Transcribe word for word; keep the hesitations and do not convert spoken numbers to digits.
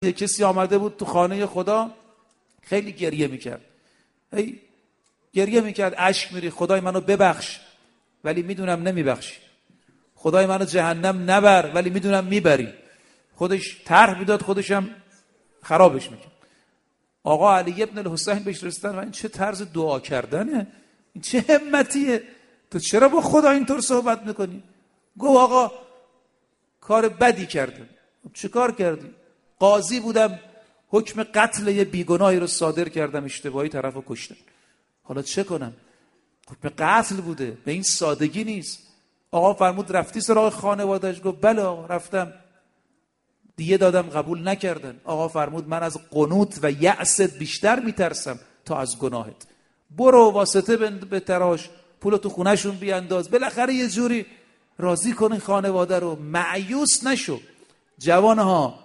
یه کسی آمده بود تو خانه خدا، خیلی گریه میکرد، هی گریه میکرد، اشک میری، خدای منو ببخش ولی میدونم نمیبخشی، خدای منو جهنم نبر ولی میدونم میبری. خودش طرح میداد، خودش هم خرابش میکرد. آقا علی ابن الحسین بهش رسیدن و این چه طرز دعا کردنه، این چه همتیه، تو چرا با خدا اینطور صحبت میکنی؟ گفت آقا کار بدی کردم. چه کار کردی؟ قاضی بودم، حکم قتل یه بیگناهی رو صادر کردم، اشتباهی طرفو کشتم، حالا چه کنم؟ حکم قتل بوده، به این سادگی نیست. آقا فرمود رفتی سراغ خانواده‌اش؟ گفت بله آقا رفتم، دیگه دادم قبول نکردن. آقا فرمود من از قنوت و یأست بیشتر میترسم تا از گناهت، برو واسطه به تراش، پولو تو خونهشون بیانداز، بالاخره یه جوری راضی کن خانواده رو، مایوس نشو. جوانها